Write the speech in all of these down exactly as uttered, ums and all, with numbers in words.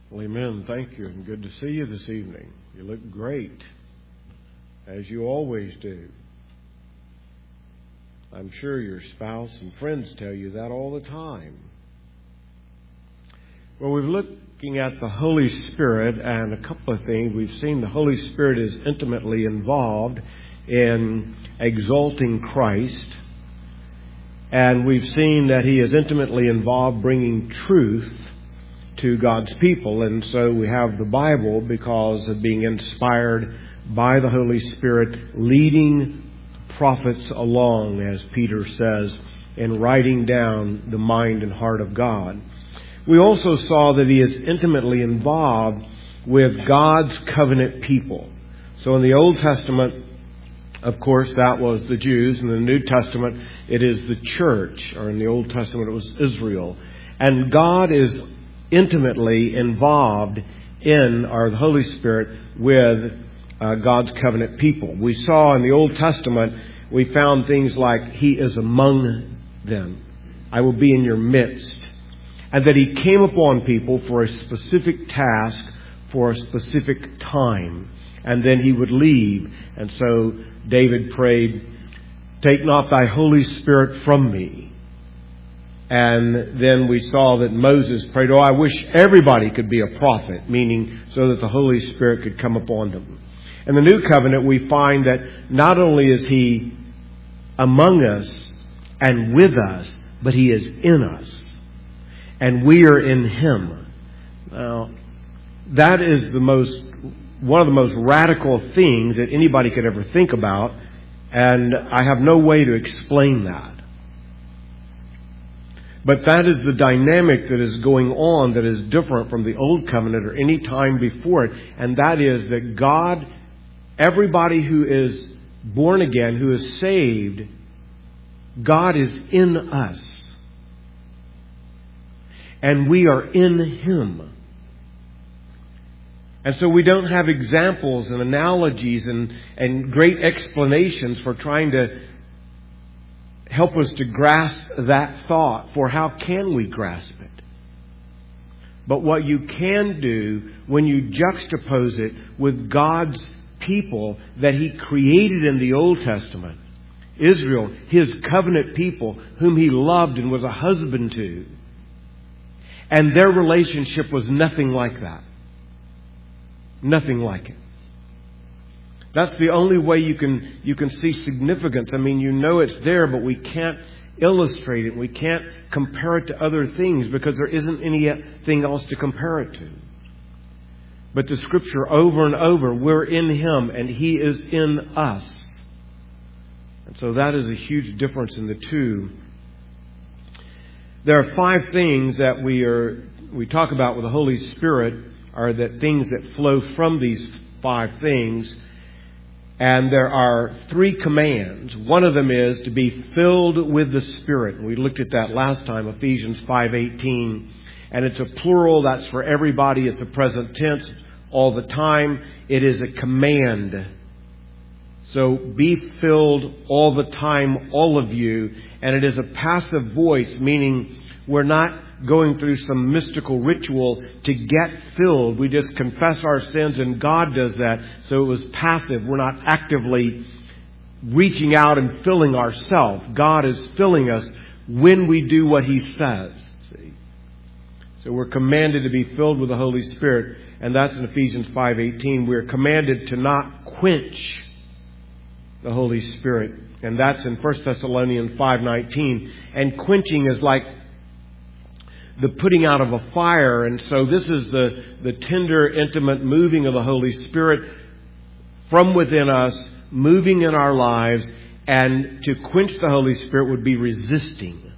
Well, amen. Thank you, and good to see you this evening. You look great, as you always do. I'm sure your spouse and friends tell you that all the time. Well, we're looking at the Holy Spirit and a couple of things. We've seen the Holy Spirit is intimately involved in exalting Christ. And we've seen that He is intimately involved bringing truth to God's people. And so we have the Bible because of being inspired by the Holy Spirit, leading prophets along, as Peter says, in writing down the mind and heart of God. We also saw that He is intimately involved with God's covenant people. So in the Old Testament, of course, that was the Jews. In the New Testament, it is the church. Or in the Old Testament, it was Israel. And God is intimately involved in, or the Holy Spirit, with uh, God's covenant people. We saw in the Old Testament, we found things like He is among them. I will be in your midst. And that He came upon people for a specific task, for a specific time. And then He would leave. And so David prayed, "Take not thy Holy Spirit from me." And then we saw that Moses prayed, "Oh, I wish everybody could be a prophet," meaning so that the Holy Spirit could come upon them. In the New Covenant, we find that not only is He among us and with us, but He is in us. And we are in Him. Now, that is the most, one of the most radical things that anybody could ever think about. And I have no way to explain that. But that is the dynamic that is going on that is different from the Old Covenant or any time before it. And that is that God, everybody who is born again, who is saved, God is in us. And we are in Him. And so we don't have examples and analogies and, and great explanations for trying to help us to grasp that thought. For how can we grasp it? But what you can do when you juxtapose it with God's people that He created in the Old Testament, Israel, His covenant people, whom He loved and was a husband to, and their relationship was nothing like that. Nothing like it. That's the only way you can you can see significance. I mean, you know it's there, but we can't illustrate it. We can't compare it to other things because there isn't anything else to compare it to. But the Scripture over and over, we're in Him and He is in us. And so that is a huge difference in the two. There are five things that we are we talk about with the Holy Spirit, are that things that flow from these five things. And there are three commands. One of them is to be filled with the Spirit. And we looked at that last time, Ephesians five eighteen. And it's a plural. That's for everybody. It's a present tense all the time. It is a command. So be filled all the time, all of you. And it is a passive voice, meaning we're not going through some mystical ritual to get filled. We just confess our sins and God does that. So it was passive. We're not actively reaching out and filling ourselves. God is filling us when we do what He says. See? So we're commanded to be filled with the Holy Spirit. And that's in Ephesians five eighteen. We're commanded to not quench the Holy Spirit. And that's in First Thessalonians five nineteen. And quenching is like the putting out of a fire. And so this is the, the tender, intimate moving of the Holy Spirit from within us, moving in our lives. And to quench the Holy Spirit would be resisting.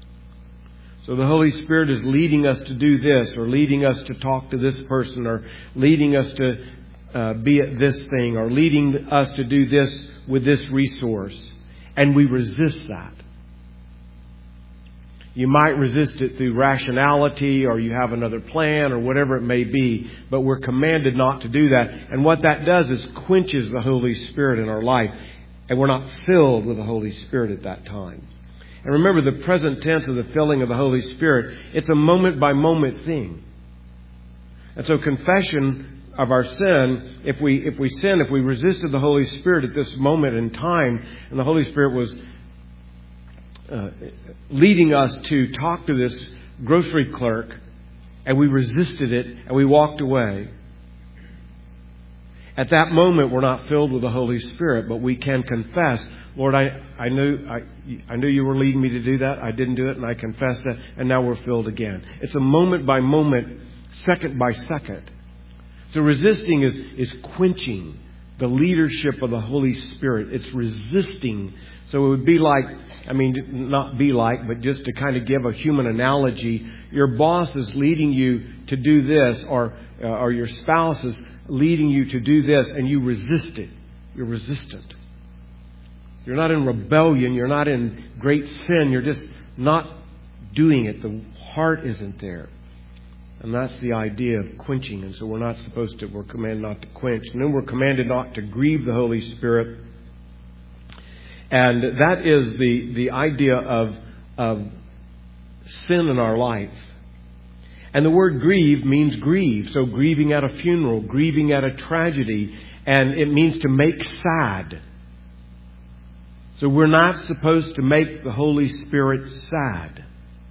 So the Holy Spirit is leading us to do this, or leading us to talk to this person, or leading us to uh, be at this thing, or leading us to do this with this resource. And we resist that. You might resist it through rationality, or you have another plan, or whatever it may be. But we're commanded not to do that. And what that does is quenches the Holy Spirit in our life. And we're not filled with the Holy Spirit at that time. And remember, the present tense of the filling of the Holy Spirit, it's a moment by moment thing. And so confession of our sin, if we if we sin, if we resisted the Holy Spirit at this moment in time, and the Holy Spirit was uh, leading us to talk to this grocery clerk, and we resisted it, and we walked away. At that moment, we're not filled with the Holy Spirit, but we can confess, Lord, I, I knew I, I knew you were leading me to do that. I didn't do it, and I confess that, and now we're filled again. It's a moment by moment, second by second. So resisting is, is quenching the leadership of the Holy Spirit. It's resisting. So it would be like, I mean, not be like, but just to kind of give a human analogy, your boss is leading you to do this, or uh, or your spouse is leading you to do this, and you resist it. You're resistant. You're not in rebellion. You're not in great sin. You're just not doing it. The heart isn't there. And that's the idea of quenching. And so we're not supposed to, we're commanded not to quench. And then we're commanded not to grieve the Holy Spirit. And that is the, the idea of, of sin in our life. And the word grieve means grieve. So grieving at a funeral, grieving at a tragedy. And it means to make sad. So we're not supposed to make the Holy Spirit sad.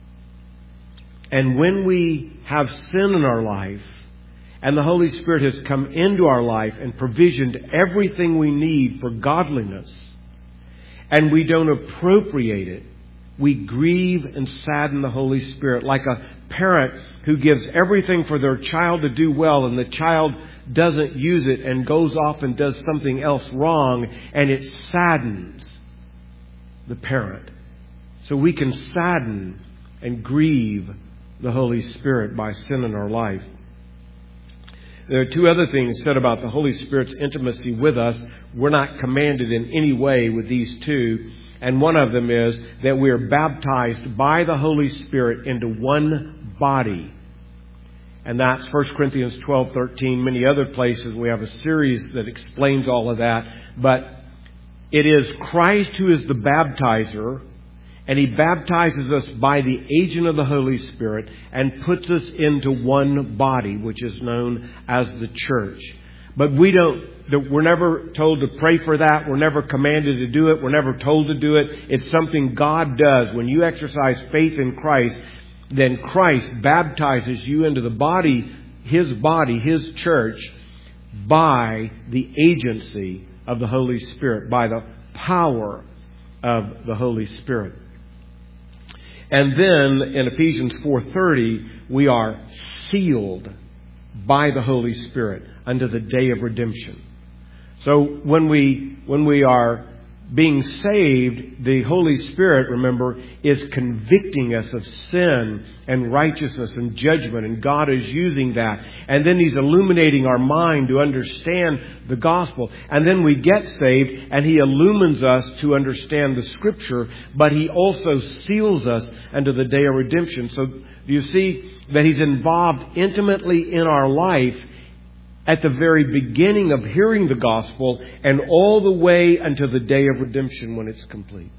And when we have sin in our life, and the Holy Spirit has come into our life and provisioned everything we need for godliness, and we don't appropriate it, we grieve and sadden the Holy Spirit, like a parent who gives everything for their child to do well, and the child doesn't use it and goes off and does something else wrong, and it saddens the parent. So we can sadden and grieve the Holy Spirit by sin in our life. There are two other things said about the Holy Spirit's intimacy with us. We're not commanded in any way with these two. And one of them is that we are baptized by the Holy Spirit into one body. And that's First Corinthians twelve thirteen. Many other places we have a series that explains all of that. But it is Christ who is the baptizer. And He baptizes us by the agent of the Holy Spirit and puts us into one body, which is known as the church. But we don't, we're never told to pray for that. We're never commanded to do it. We're never told to do it. It's something God does. When you exercise faith in Christ, then Christ baptizes you into the body, His body, His church, by the agency of the Holy Spirit, by the power of the Holy Spirit. And then in Ephesians four thirty, we are sealed by the Holy Spirit unto the day of redemption. So when we when we are being saved, the Holy Spirit, remember, is convicting us of sin and righteousness and judgment, and God is using that. And then He's illuminating our mind to understand the gospel. And then we get saved, and He illumines us to understand the Scripture, but He also seals us unto the day of redemption. So you see that He's involved intimately in our life at the very beginning of hearing the gospel and all the way until the day of redemption when it's complete.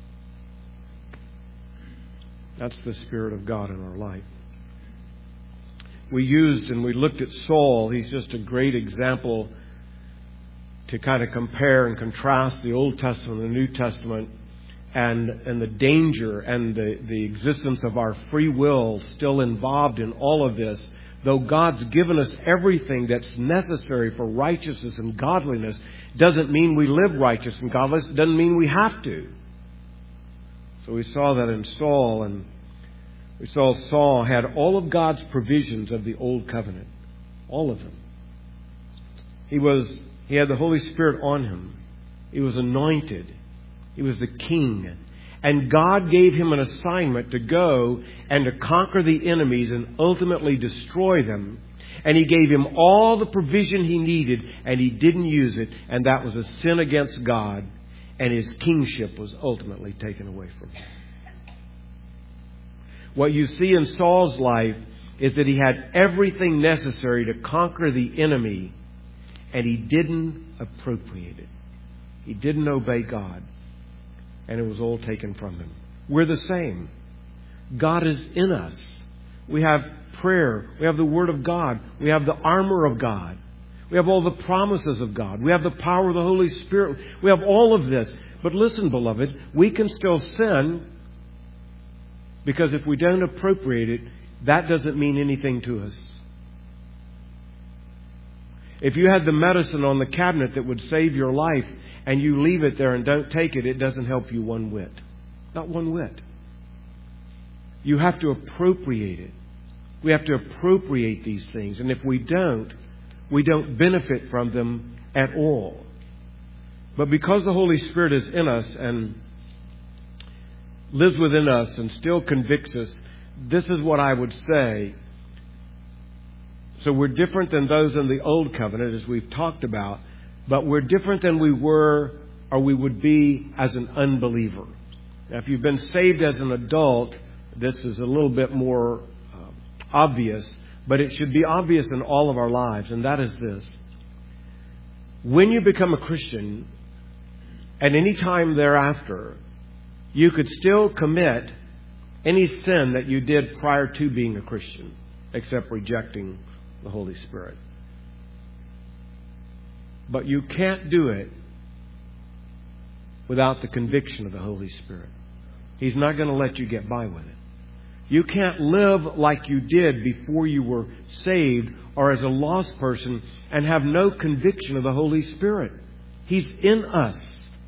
That's the Spirit of God in our life. We used and we looked at Saul. He's just a great example to kind of compare and contrast the Old Testament and the New Testament, and, and the danger and the, the existence of our free will still involved in all of this. Though God's given us everything that's necessary for righteousness and godliness, doesn't mean we live righteous and godless. Doesn't mean we have to. So we saw that in Saul, and we saw Saul had all of God's provisions of the Old Covenant. All of them. He was, he had the Holy Spirit on him. He was anointed. He was the king. And God gave him an assignment to go and to conquer the enemies and ultimately destroy them. And He gave him all the provision he needed, and he didn't use it. And that was a sin against God. And his kingship was ultimately taken away from him. What you see in Saul's life is that he had everything necessary to conquer the enemy, and he didn't appropriate it. He didn't obey God. And it was all taken from him. We're the same. God is in us. We have prayer. We have the Word of God. We have the armor of God. We have all the promises of God. We have the power of the Holy Spirit. We have all of this. But listen, beloved, we can still sin because if we don't appropriate it, that doesn't mean anything to us. If you had the medicine on the cabinet that would save your life and you leave it there and don't take it, it doesn't help you one whit. Not one whit. You have to appropriate it. We have to appropriate these things. And if we don't, we don't benefit from them at all. But because the Holy Spirit is in us and lives within us and still convicts us, this is what I would say. So we're different than those in the Old Covenant, as we've talked about, but we're different than we were or we would be as an unbeliever. Now, if you've been saved as an adult, this is a little bit more uh, obvious, but it should be obvious in all of our lives, and that is this. When you become a Christian, at any time thereafter, you could still commit any sin that you did prior to being a Christian, except rejecting the Holy Spirit. But you can't do it without the conviction of the Holy Spirit. He's not going to let you get by with it. You can't live like you did before you were saved or as a lost person and have no conviction of the Holy Spirit. He's in us.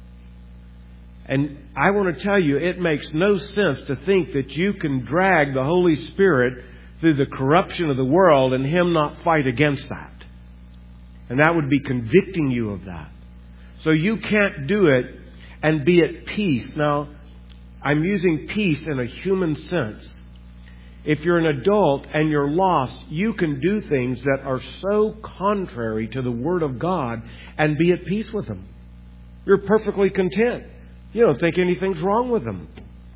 And I want to tell you, it makes no sense to think that you can drag the Holy Spirit through the corruption of the world and Him not fight against that. And that would be convicting you of that. So you can't do it and be at peace. Now, I'm using peace in a human sense. If you're an adult and you're lost, you can do things that are so contrary to the Word of God and be at peace with them. You're perfectly content. You don't think anything's wrong with them.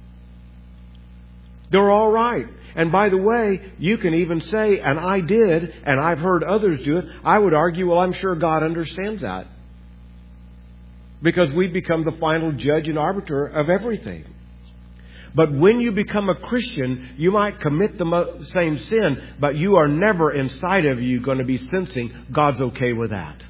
They're all right. And by the way, you can even say, and I did, and I've heard others do it, I would argue, well, I'm sure God understands that. Because we become the final judge and arbiter of everything. But when you become a Christian, you might commit the same sin, but you are never inside of you going to be sensing God's okay with that.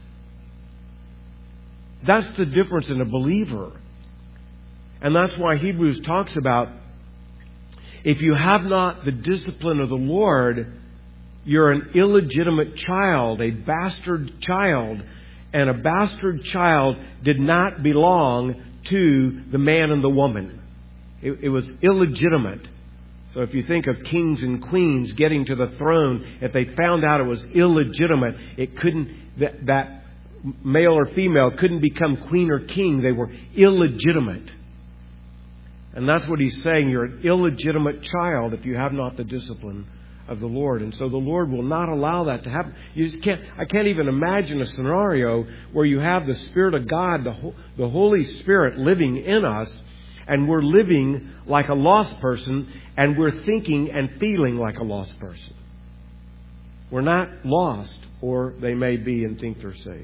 That's the difference in a believer. And that's why Hebrews talks about, if you have not the discipline of the Lord, you're an illegitimate child, a bastard child. And a bastard child did not belong to the man and the woman. It, it was illegitimate. So if you think of kings and queens getting to the throne, if they found out it was illegitimate, it couldn't, that, that male or female couldn't become queen or king. They were illegitimate. And that's what he's saying. You're an illegitimate child if you have not the discipline of the Lord. And so the Lord will not allow that to happen. You just can't, I can't even imagine a scenario where you have the Spirit of God, the, the Holy Spirit living in us, and we're living like a lost person, and we're thinking and feeling like a lost person. We're not lost, or they may be and think they're saved.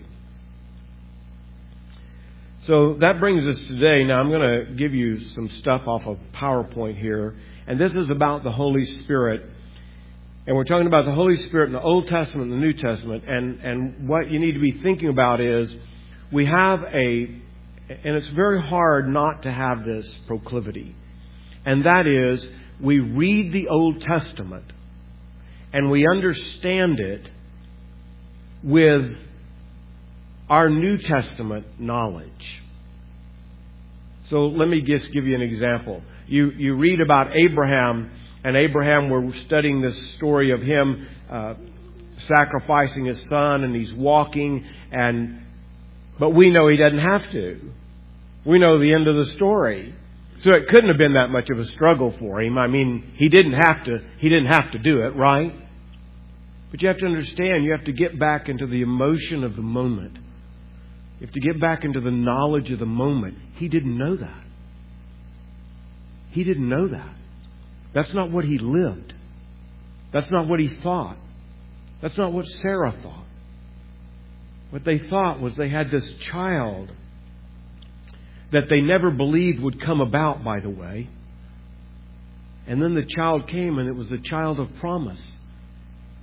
So that brings us today. Now I'm going to give you some stuff off of PowerPoint here. And this is about the Holy Spirit. And we're talking about the Holy Spirit in the Old Testament and the New Testament. And, and what you need to be thinking about is we have a, and it's very hard not to have this proclivity. And that is, we read the Old Testament and we understand it with our New Testament knowledge. So let me just give you an example. You you read about Abraham, and Abraham, we're studying this story of him uh, sacrificing his son, and he's walking, and but we know he doesn't have to. We know the end of the story. So it couldn't have been that much of a struggle for him. I mean, he didn't have to he didn't have to do it, right? But you have to understand, you have to get back into the emotion of the moment. You have to get back into the knowledge of the moment. He didn't know that. He didn't know that. That's not what he lived. That's not what he thought. That's not what Sarah thought. What they thought was they had this child that they never believed would come about, by the way. And then the child came, and it was the child of promise.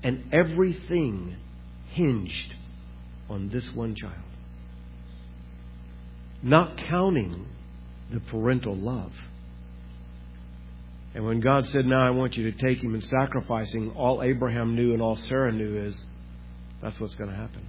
And everything hinged on this one child. Not counting the parental love. And when God said, now I want you to take him and sacrifice him, all Abraham knew and all Sarah knew is that's what's going to happen.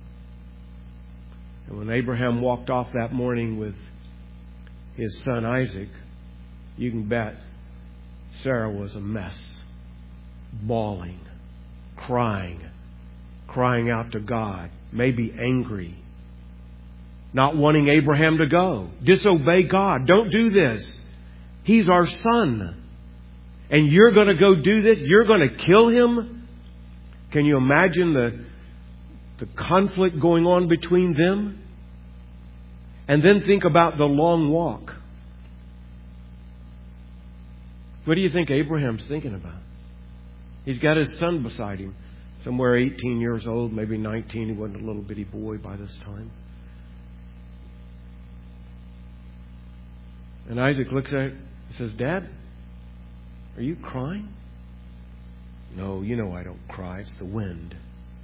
And when Abraham walked off that morning with his son Isaac, you can bet Sarah was a mess. Bawling, crying, crying out to God, maybe angry. Not wanting Abraham to go. Disobey God. Don't do this. He's our son. And you're going to go do this? You're going to kill him? Can you imagine the, the conflict going on between them? And then think about the long walk. What do you think Abraham's thinking about? He's got his son beside him. Somewhere eighteen years old, maybe nineteen. He wasn't a little bitty boy by this time. And Isaac looks at it and says, Dad, are you crying? No, you know I don't cry. It's the wind.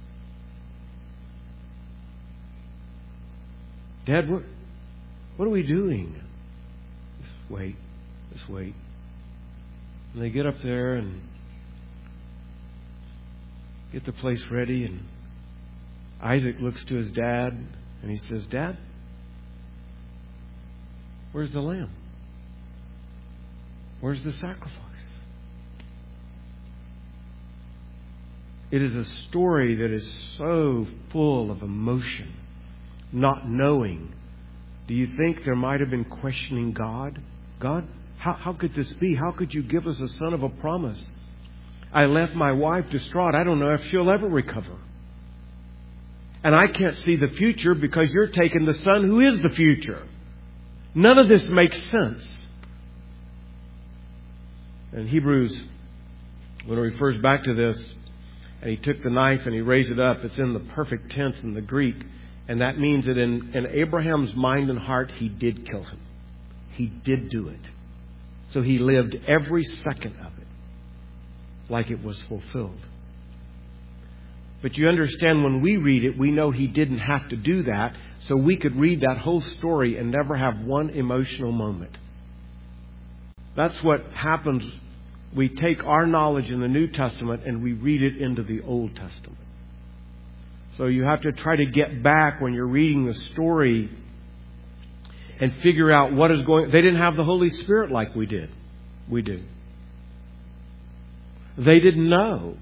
Dad, what, what are we doing? Just wait. Just wait. And they get up there and get the place ready. And Isaac looks to his dad and he says, Dad, where's the lamb? Where's the sacrifice? It is a story that is so full of emotion, not knowing. Do you think there might have been questioning God? God, how, how could this be? How could you give us a son of a promise? I left my wife distraught. I don't know if she'll ever recover. And I can't see the future because you're taking the son who is the future. None of this makes sense. In Hebrews, when it refers back to this, and he took the knife and he raised it up, it's in the perfect tense in the Greek. And that means that in, in Abraham's mind and heart, he did kill him. He did do it. So he lived every second of it like it was fulfilled. But you understand, when we read it, we know he didn't have to do that. So we could read that whole story and never have one emotional moment. That's what happens. We take our knowledge in the New Testament and we read it into the Old Testament. So you have to try to get back when you're reading the story and figure out what is going on. They didn't have the Holy Spirit like we did. We do. They didn't know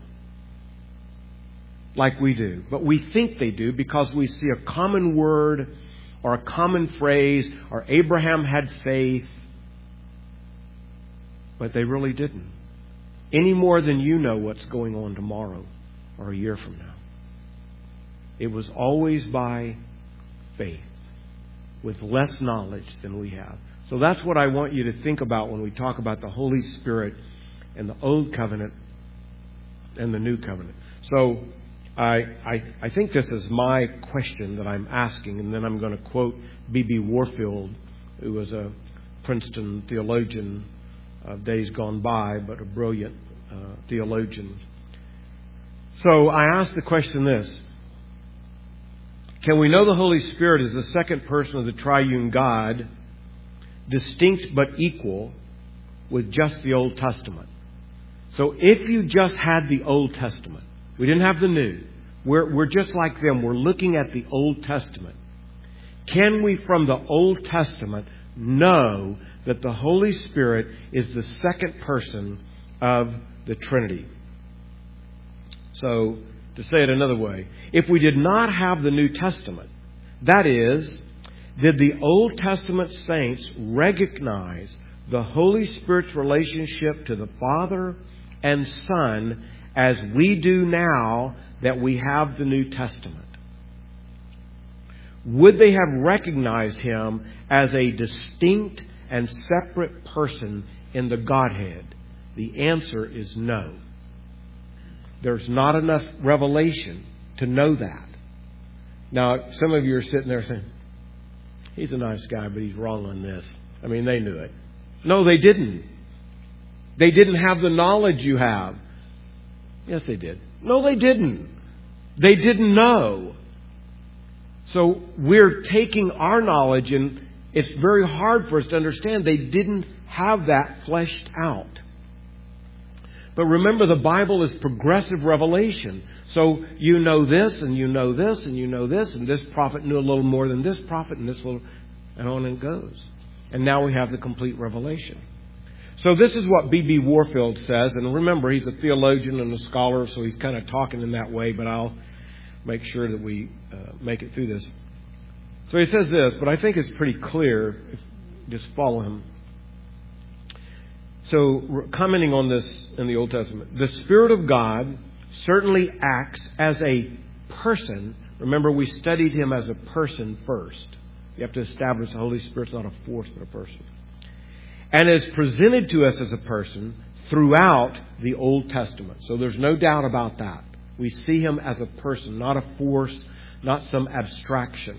like we do. But we think they do because we see a common word or a common phrase, or Abraham had faith. But they really didn't. Any more than you know what's going on tomorrow or a year from now. It was always by faith, with less knowledge than we have. So that's what I want you to think about when we talk about the Holy Spirit and the Old Covenant and the New Covenant. So I, I, I think this is my question that I'm asking, and then I'm going to quote B B Warfield, who was a Princeton theologian of days gone by, but a brilliant uh, theologian. So I ask the question this: can we know the Holy Spirit is the second person of the triune God, distinct but equal, with just the Old Testament? So if you just had the Old Testament, we didn't have the New, we're, we're just like them, we're looking at the Old Testament. Can we, from the Old Testament, know that the Holy Spirit is the second person of the Trinity? So, to say it another way, if we did not have the New Testament, that is, did the Old Testament saints recognize the Holy Spirit's relationship to the Father and Son as we do now that we have the New Testament? Would they have recognized Him as a distinct and separate person in the Godhead? The answer is no. There's not enough revelation to know that. Now, some of you are sitting there saying, he's a nice guy, but he's wrong on this. I mean, they knew it. No, they didn't. They didn't have the knowledge you have. Yes, they did. No, they didn't. They didn't know. So we're taking our knowledge, and it's very hard for us to understand they didn't have that fleshed out. But remember, the Bible is progressive revelation. So you know this, and you know this, and you know this, and this prophet knew a little more than this prophet, and this little, and on it goes. And now we have the complete revelation. So this is what B B Warfield says. And remember, he's a theologian and a scholar, so he's kind of talking in that way, but I'll make sure that we uh, make it through this. So he says this, but I think it's pretty clear. If, just follow him. So commenting on this in the Old Testament, the Spirit of God certainly acts as a person. Remember, we studied him as a person first. You have to establish the Holy Spirit's not a force, but a person. And is presented to us as a person throughout the Old Testament. So there's no doubt about that. We see him as a person, not a force, not some abstraction.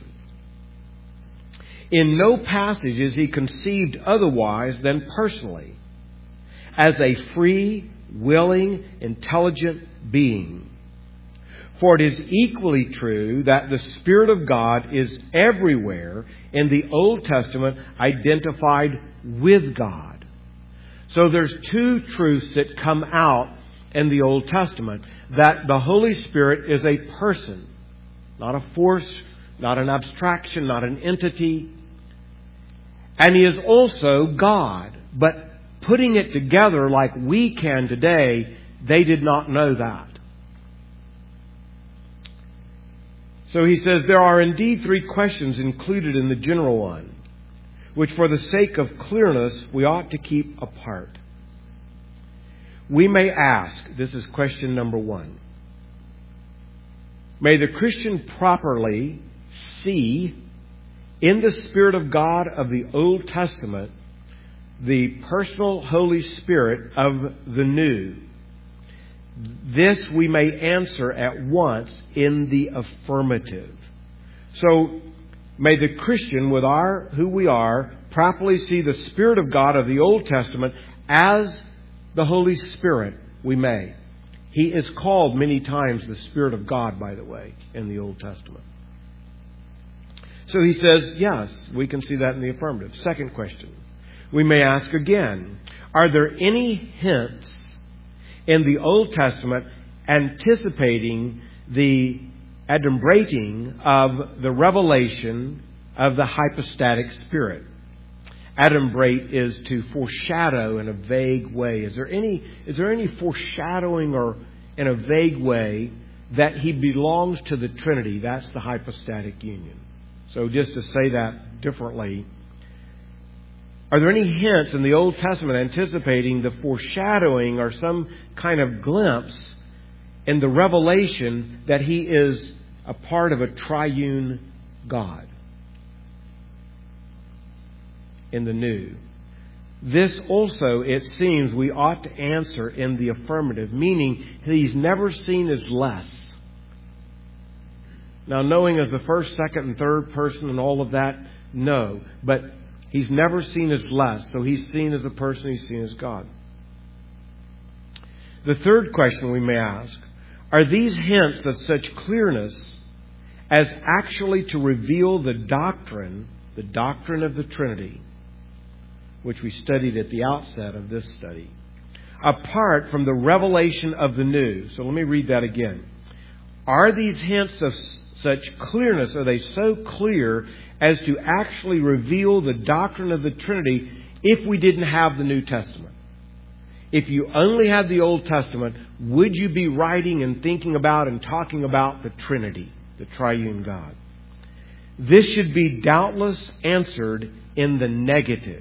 In no passage is he conceived otherwise than personally, as a free, willing, intelligent being. For it is equally true that the Spirit of God is everywhere in the Old Testament identified with God. So there's two truths that come out in the Old Testament. That the Holy Spirit is a person, not a force, not an abstraction, not an entity. And He is also God. But putting it together like we can today, they did not know that. So he says, there are indeed three questions included in the general one, which for the sake of clearness we ought to keep apart. We may ask, this is question number one, may the Christian properly see in the Spirit of God of the Old Testament the personal Holy Spirit of the New? This we may answer at once in the affirmative. So, may the Christian, with our who we are, properly see the Spirit of God of the Old Testament as the Holy Spirit. We may. He is called many times the Spirit of God, by the way, in the Old Testament. So he says, yes, we can see that in the affirmative. Second question. We may ask again, are there any hints in the Old Testament anticipating the adumbrating of the revelation of the hypostatic Spirit? Adumbrate is to foreshadow in a vague way. Is there any, is there any foreshadowing or in a vague way that He belongs to the Trinity? That's the hypostatic union. So just to say that differently, are there any hints in the Old Testament anticipating the foreshadowing or some kind of glimpse in the revelation that He is a part of a triune God in the New? This also, it seems, we ought to answer in the affirmative, meaning He's never seen as less. Now, knowing as the first, second, and third person and all of that, no. But He's never seen as less. So He's seen as a person, He's seen as God. The third question we may ask, are these hints of such clearness as actually to reveal the doctrine, the doctrine of the Trinity, which we studied at the outset of this study, apart from the revelation of the New? So let me read that again. Are these hints of such clearness, are they so clear as to actually reveal the doctrine of the Trinity if we didn't have the New Testament? If you only had the Old Testament, would you be writing and thinking about and talking about the Trinity, the triune God? This should be doubtless answered in the negative.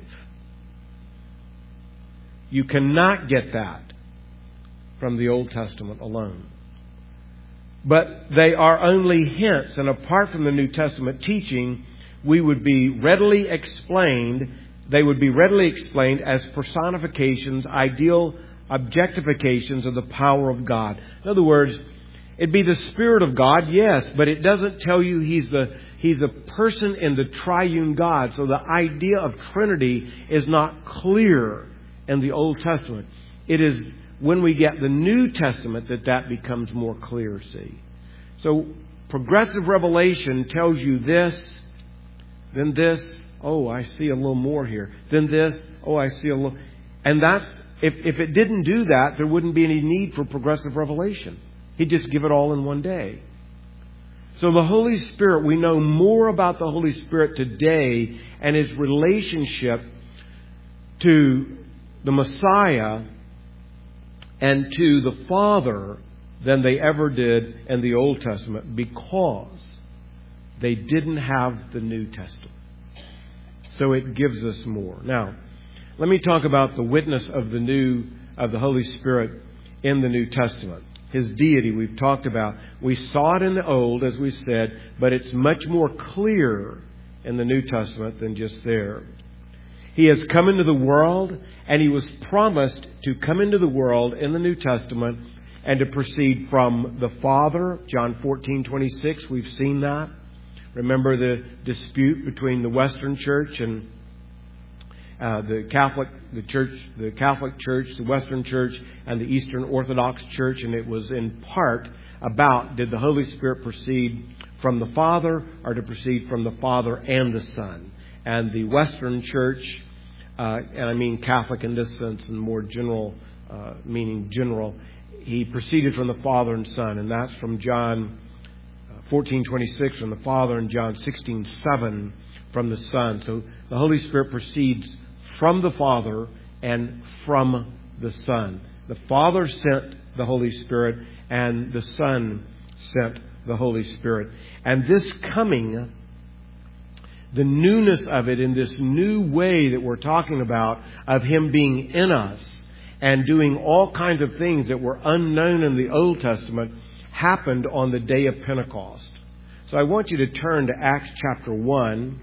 You cannot get that from the Old Testament alone. But they are only hints, and apart from the New Testament teaching, we would be readily explained, they would be readily explained as personifications, ideal objectifications of the power of God. In other words, it'd be the Spirit of God, yes, but it doesn't tell you He's the He's a person in the triune God. So the idea of Trinity is not clear in the Old Testament. It is when we get the New Testament that that becomes more clear, see. So progressive revelation tells you this, then this, oh, I see a little more here. Then this, oh, I see a little. And that's, if, if it didn't do that, there wouldn't be any need for progressive revelation. He'd just give it all in one day. So the Holy Spirit, we know more about the Holy Spirit today and His relationship to the Messiah and to the Father than they ever did in the Old Testament, because they didn't have the New Testament. So it gives us more. Now, let me talk about the witness of the new of the Holy Spirit in the New Testament. His deity we've talked about. We saw it in the Old, as we said, but it's much more clear in the New Testament than just there. He has come into the world, and He was promised to come into the world in the New Testament and to proceed from the Father. John fourteen twenty-six, we've seen that. Remember the dispute between the Western Church and uh, the Catholic, the Church, the Catholic Church, the Western Church, and the Eastern Orthodox Church, and it was in part about, did the Holy Spirit proceed from the Father or to proceed from the Father and the Son? And the Western Church, uh, and I mean Catholic in this sense, and more general, uh, meaning general, He proceeded from the Father and Son, and that's from John fourteen twenty-six from the Father, and John sixteen seven from the Son. So the Holy Spirit proceeds from the Father and from the Son. The Father sent the Holy Spirit, and the Son sent the Holy Spirit. And this coming, the newness of it in this new way that we're talking about, of Him being in us and doing all kinds of things that were unknown in the Old Testament, happened on the day of Pentecost. So I want you to turn to Acts chapter one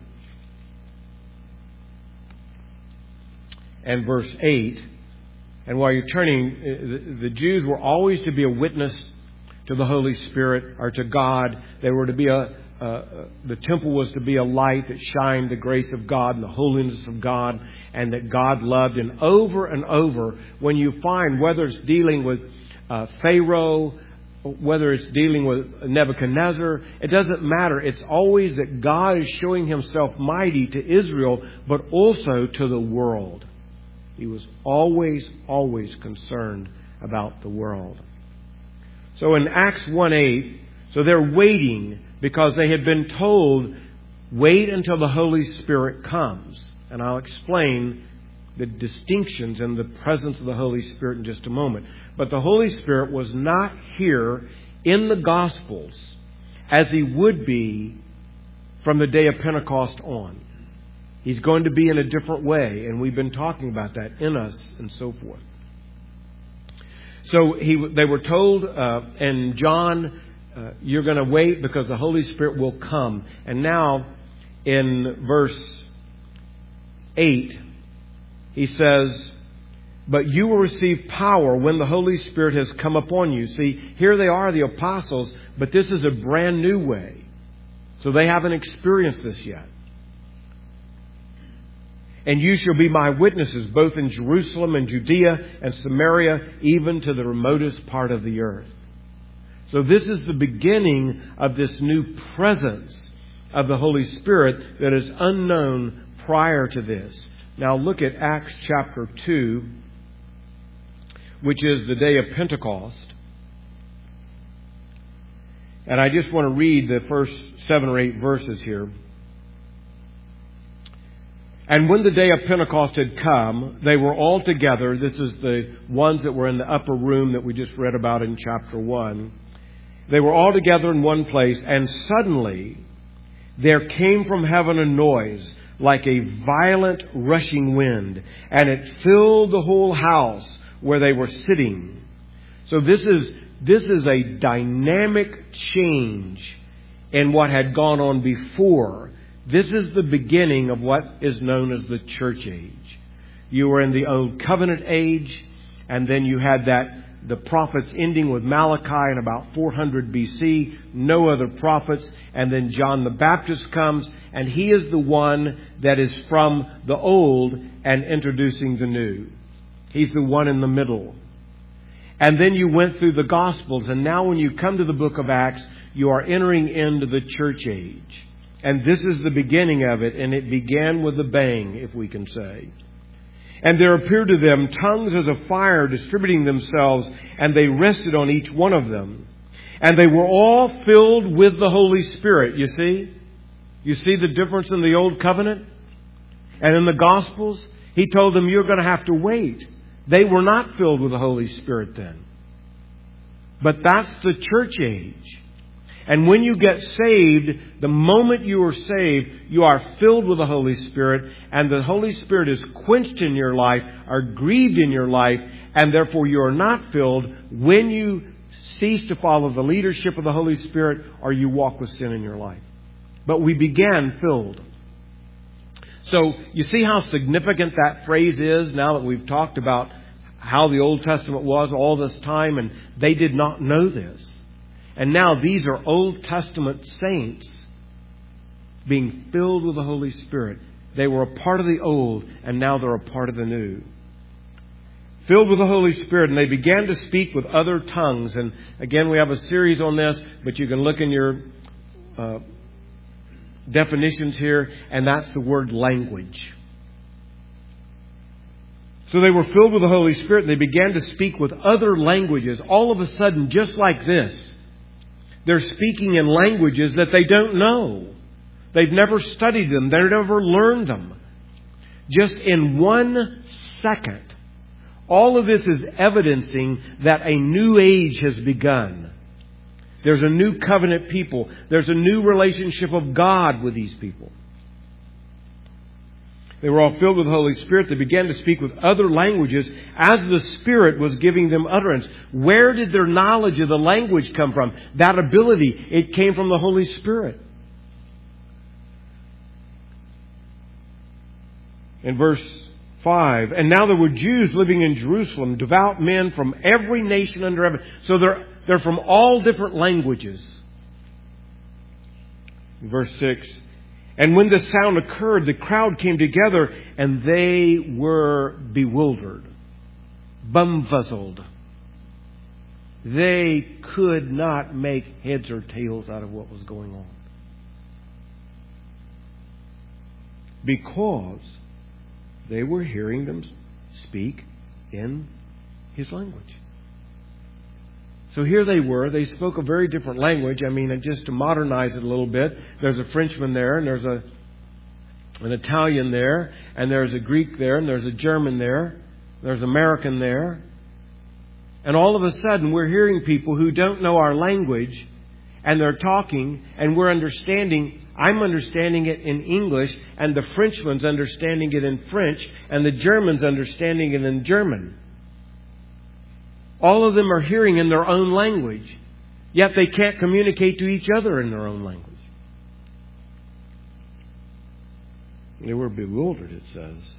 and verse eight. And while you're turning, the Jews were always to be a witness to the Holy Spirit, or to God. They were to be a, uh, the temple was to be a light that shined the grace of God and the holiness of God, and that God loved. And over and over, when you find, whether it's dealing with uh, Pharaoh, whether it's dealing with Nebuchadnezzar, it doesn't matter. It's always that God is showing Himself mighty to Israel, but also to the world. He was always, always concerned about the world. So in Acts one eight, so they're waiting because they had been told, wait until the Holy Spirit comes. And I'll explain the distinctions in the presence of the Holy Spirit in just a moment. But the Holy Spirit was not here in the Gospels as He would be from the day of Pentecost on. He's going to be in a different way, and we've been talking about that, in us and so forth. So he, they were told, uh, and John, uh, you're going to wait because the Holy Spirit will come. And now in verse eight, he says, but you will receive power when the Holy Spirit has come upon you. See, here they are, the apostles, but this is a brand new way. So they haven't experienced this yet. And you shall be my witnesses, both in Jerusalem and Judea and Samaria, even to the remotest part of the earth. So this is the beginning of this new presence of the Holy Spirit that is unknown prior to this. Now look at Acts chapter two, which is the day of Pentecost. And I just want to read the first seven or eight verses here. And when the day of Pentecost had come, they were all together. This is the ones that were in the upper room that we just read about in chapter one. They were all together in one place, and suddenly there came from heaven a noise like a violent rushing wind, and it filled the whole house where they were sitting. So this is this is a dynamic change in what had gone on before. This is the beginning of what is known as the church age. You were in the Old Covenant age, and then you had that the prophets ending with Malachi in about four hundred B C, no other prophets, and then John the Baptist comes, and he is the one that is from the old and introducing the new. He's the one in the middle. And then you went through the Gospels. And now when you come to the book of Acts, you are entering into the church age. And this is the beginning of it. And it began with a bang, if we can say. And there appeared to them tongues as of fire distributing themselves, and they rested on each one of them. And they were all filled with the Holy Spirit. You see? You see the difference in the Old Covenant? And in the Gospels, He told them, you're going to have to wait. They were not filled with the Holy Spirit then. But that's the church age. And when you get saved, the moment you are saved, you are filled with the Holy Spirit, and the Holy Spirit is quenched in your life, or grieved in your life, and therefore you are not filled when you cease to follow the leadership of the Holy Spirit, or you walk with sin in your life. But we began filled. So you see how significant that phrase is now that we've talked about how the Old Testament was all this time, and they did not know this. And now these are Old Testament saints being filled with the Holy Spirit. They were a part of the old, and now they're a part of the new. Filled with the Holy Spirit, and they began to speak with other tongues. And again, we have a series on this, but you can look in your uh, definitions here, and that's the word language. So they were filled with the Holy Spirit, and they began to speak with other languages. All of a sudden, just like this, they're speaking in languages that they don't know. They've never studied them. They've never learned them. Just in one second, all of this is evidencing that a new age has begun. There's a new covenant people. There's a new relationship of God with these people. They were all filled with the Holy Spirit. They began to speak with other languages as the Spirit was giving them utterance. Where did their knowledge of the language come from? That ability, it came from the Holy Spirit. In verse five, and now there were Jews living in Jerusalem, devout men from every nation under heaven. So they're, they're from all different languages. In verse six, and when this sound occurred, the crowd came together, and they were bewildered, bumfuzzled. They could not make heads or tails out of what was going on. Because they were hearing them speak in His language. So here they were. They spoke a very different language. I mean, just to modernize it a little bit, there's a Frenchman there, and there's a an Italian there, and there's a Greek there, and there's a German there, there's an American there. And all of a sudden, we're hearing people who don't know our language, and they're talking, and we're understanding. I'm understanding it in English, and the Frenchman's understanding it in French, and the German's understanding it in German. All of them are hearing in their own language, yet they can't communicate to each other in their own language. They were bewildered, it says.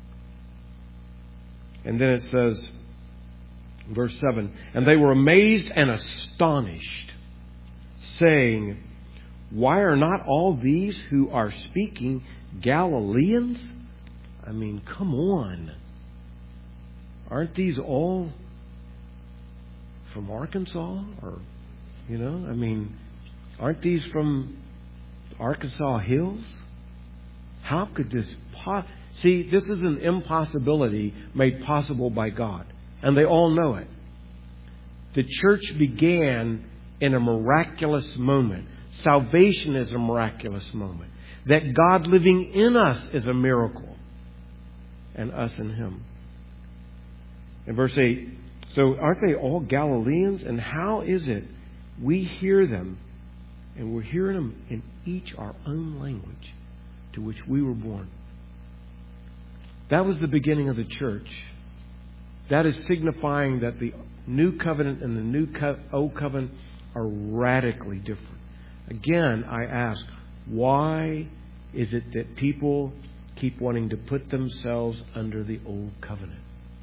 And then it says, verse seven, and they were amazed and astonished, saying, why are not all these who are speaking Galileans? I mean, come on. Aren't these all from Arkansas? Or, you know, I mean, aren't these from Arkansas Hills? How could this possibly... See, this is an impossibility made possible by God. And they all know it. The church began in a miraculous moment. Salvation is a miraculous moment. That God living in us is a miracle. And us in Him. In verse eight, so aren't they all Galileans? And how is it we hear them, and we're hearing them in each our own language to which we were born? That was the beginning of the church. That is signifying that the new covenant and the new co- old covenant are radically different. Again, I ask, why is it that people keep wanting to put themselves under the old covenant?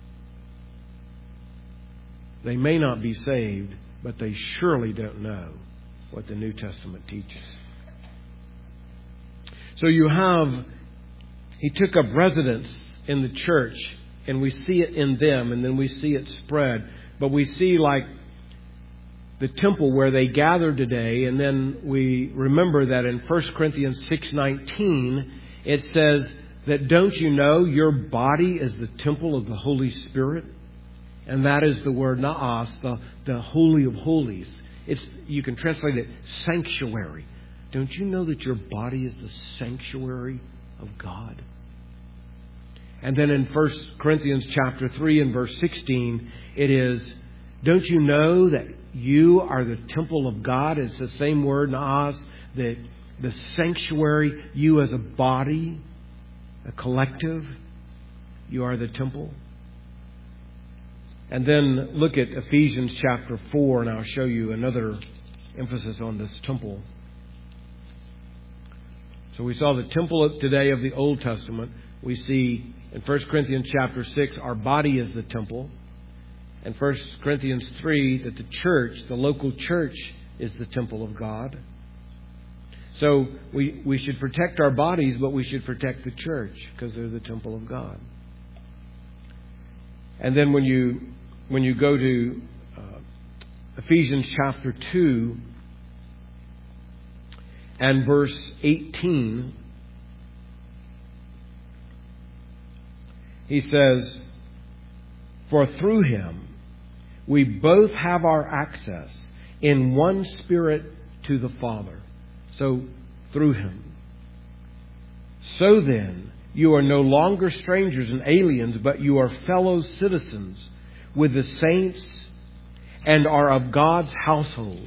They may not be saved, but they surely don't know what the New Testament teaches. So you have, He took up residence in the church, and we see it in them, and then we see it spread But we see like the temple where they gathered today, and then we remember that in First Corinthians six nineteen it says that, don't you know your body is the temple of the Holy Spirit? And that is the word naas, the, the Holy of Holies. It's, you can translate it sanctuary. Don't you know that your body is the sanctuary of God? And then in First Corinthians chapter three and verse sixteen, it is, don't you know that you are the temple of God? It's the same word, naas, the, the sanctuary, you as a body, a collective, you are the temple. And then look at Ephesians chapter four, and I'll show you another emphasis on this temple. So we saw the temple of today of the Old Testament. We see in First Corinthians chapter six, our body is the temple. And First Corinthians three, that the church, the local church, is the temple of God. So we, we should protect our bodies, but we should protect the church because they're the temple of God. And then when you when you go to uh, Ephesians chapter two and verse eighteen, he says, for through him we both have our access in one Spirit to the Father. So, through him. So then, you are no longer strangers and aliens, but you are fellow citizens with the saints and are of God's household,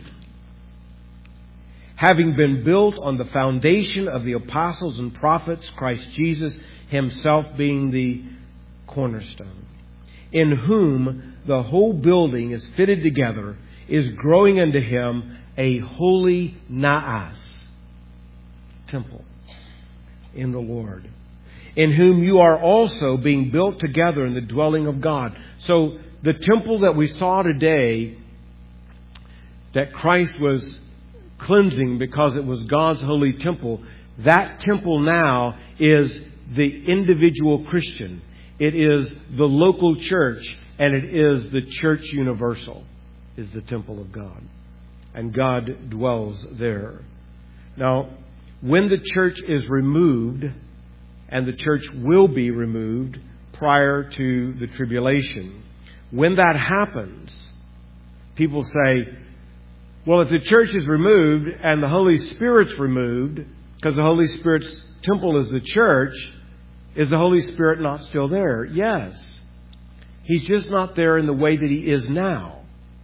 having been built on the foundation of the apostles and prophets, Christ Jesus himself being the cornerstone, in whom the whole building is fitted together, is growing unto him a holy naas, temple in the Lord, in whom you are also being built together in the dwelling of God. So the temple that we saw today, that Christ was cleansing because it was God's holy temple, that temple now is the individual Christian. It is the local church, and it is the church universal, is the temple of God. And God dwells there. Now, when the church is removed, and the church will be removed prior to the tribulation, when that happens, people say, well, if the church is removed and the Holy Spirit's removed, because the Holy Spirit's temple is the church, is the Holy Spirit not still there? Yes. He's just not there in the way that He is now.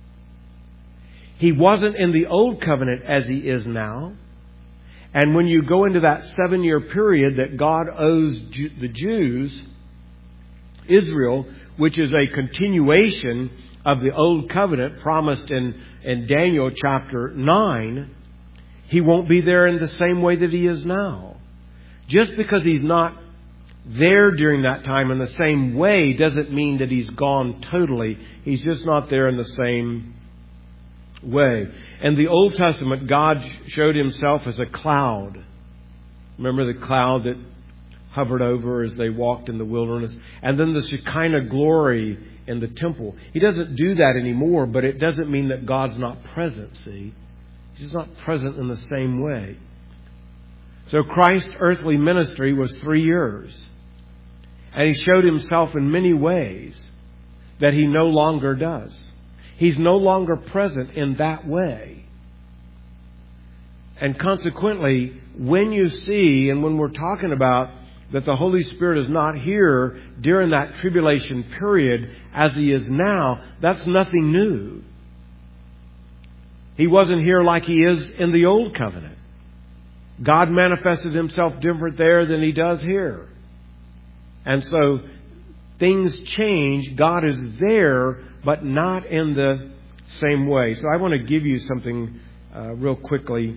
He wasn't in the Old Covenant as He is now. And when you go into that seven-year period that God owes the Jews, Israel, which is a continuation of the Old Covenant promised in, in Daniel chapter nine, He won't be there in the same way that He is now. Just because He's not there during that time in the same way doesn't mean that He's gone totally. He's just not there in the same way. In the Old Testament, God showed Himself as a cloud. Remember the cloud that hovered over as they walked in the wilderness? And then the Shekinah glory in the temple. He doesn't do that anymore, but it doesn't mean that God's not present, see? He's not present in the same way. So Christ's earthly ministry was three years. And He showed Himself in many ways that He no longer does. He's no longer present in that way. And consequently, when you see, and when we're talking about that the Holy Spirit is not here during that tribulation period as He is now, that's nothing new. He wasn't here like He is in the Old Covenant. God manifested Himself different there than He does here. And so things change. God is there, but not in the same way. So I want to give you something uh, real quickly.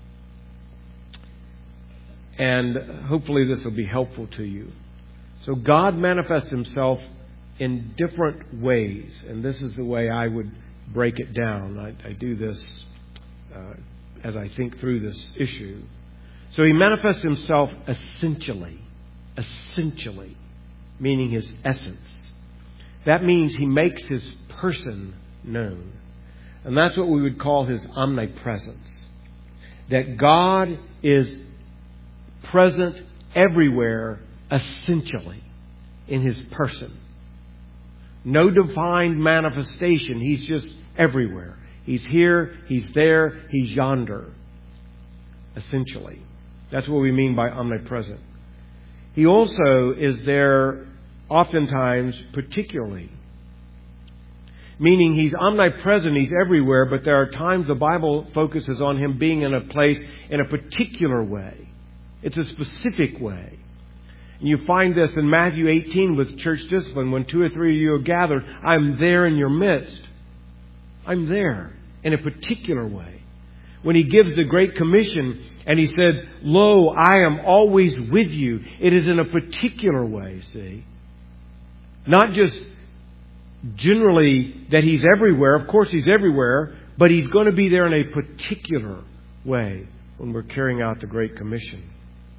And hopefully this will be helpful to you. So God manifests Himself in different ways. And this is the way I would break it down. I, I do this uh, as I think through this issue. So He manifests Himself essentially. Essentially. Meaning His essence. That means He makes His person known. And that's what we would call His omnipresence. That God is present everywhere, essentially, in His person. No divine manifestation. He's just everywhere. He's here, He's there, He's yonder. Essentially. That's what we mean by omnipresent. He also is there oftentimes particularly. Meaning He's omnipresent, He's everywhere, but there are times the Bible focuses on Him being in a place in a particular way. It's a specific way. And you find this in Matthew eighteen with church discipline. When two or three of you are gathered, I'm there in your midst. I'm there in a particular way. When He gives the Great Commission and He said, Lo, I am always with you. It is in a particular way, see. Not just generally that He's everywhere. Of course He's everywhere. But He's going to be there in a particular way when we're carrying out the Great Commission.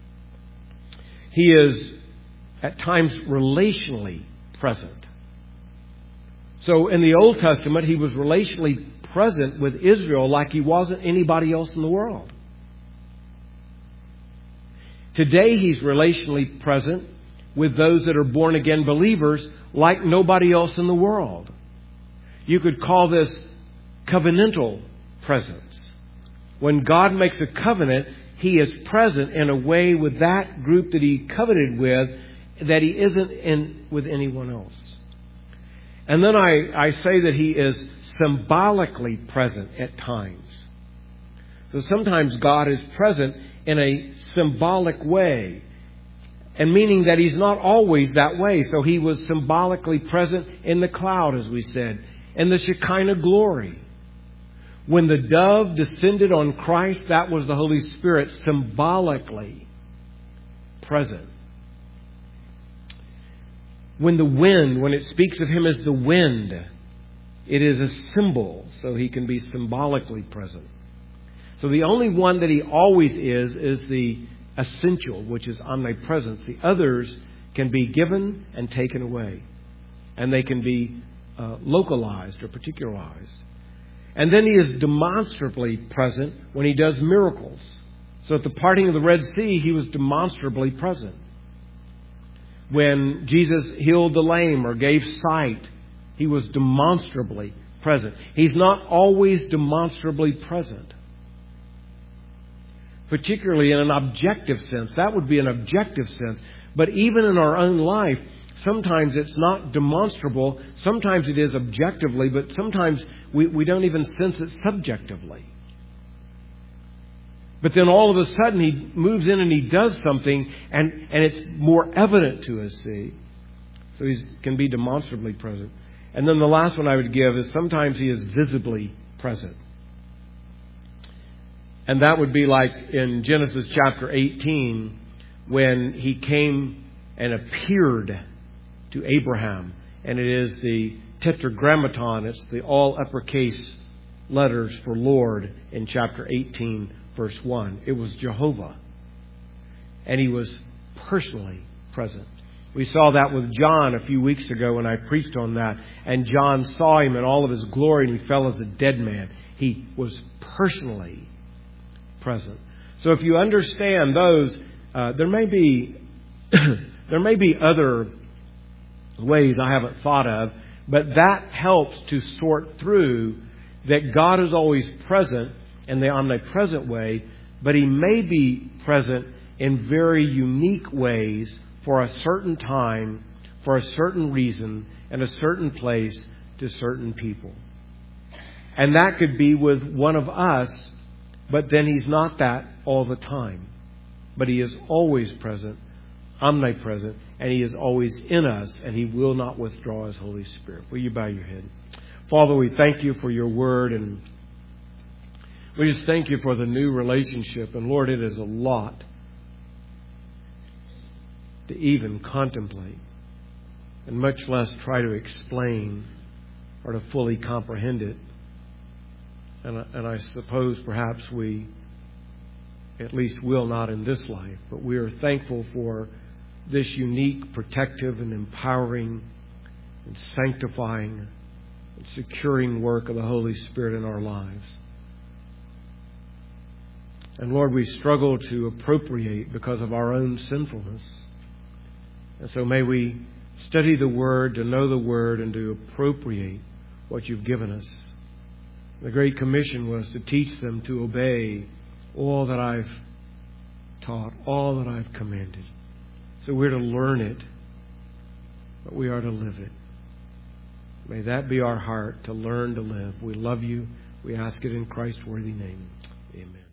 He is at times relationally present. So in the Old Testament, He was relationally present with Israel like He wasn't anybody else in the world. Today He's relationally present with those that are born again believers like nobody else in the world. You could call this covenantal presence. When God makes a covenant, He is present in a way with that group that He covenanted with that He isn't in with anyone else. And then I, I say that He is symbolically present at times. So sometimes God is present in a symbolic way. And meaning that He's not always that way. So He was symbolically present in the cloud, as we said, in the Shekinah glory. When the dove descended on Christ, that was the Holy Spirit symbolically present. When the wind, when it speaks of Him as the wind, it is a symbol, so He can be symbolically present. So the only one that He always is, is the essential, which is omnipresence. The others can be given and taken away. And they can be uh, localized or particularized. And then He is demonstrably present when He does miracles. So at the parting of the Red Sea, He was demonstrably present. When Jesus healed the lame or gave sight, He was demonstrably present. He's not always demonstrably present. Particularly in an objective sense. That would be an objective sense. But even in our own life, sometimes it's not demonstrable. Sometimes it is objectively, but sometimes we, we don't even sense it subjectively. But then all of a sudden He moves in and He does something and, and it's more evident to us, see. So He can be demonstrably present. And then the last one I would give is sometimes He is visibly present. And that would be like in Genesis chapter eighteen when He came and appeared to Abraham. And it is the tetragrammaton. It's the all uppercase letters for Lord in chapter eighteen, verse one. It was Jehovah. And He was personally present. We saw that with John a few weeks ago when I preached on that. And John saw Him in all of His glory and he fell as a dead man. He was personally present. So if you understand those, uh, there may be there may be other ways I haven't thought of, but that helps to sort through that God is always present in the omnipresent way, but He may be present in very unique ways for a certain time, for a certain reason, in a certain place to certain people. And that could be with one of us, but then He's not that all the time. But He is always present, omnipresent, and He is always in us, and He will not withdraw His Holy Spirit. Will you bow your head? Father, we thank You for Your word, and we just thank You for the new relationship. And Lord, it is a lot to even contemplate, and much less try to explain or to fully comprehend it. And, and I suppose perhaps we at least will not in this life. But we are thankful for this unique, protective, and empowering and sanctifying and securing work of the Holy Spirit in our lives. And Lord, we struggle to appropriate because of our own sinfulness. And so may we study the Word, to know the Word, and to appropriate what you've given us. The Great Commission was to teach them to obey all that I've taught, all that I've commanded. So we're to learn it, but we are to live it. May that be our heart, to learn to live. We love you. We ask it in Christ's worthy name. Amen.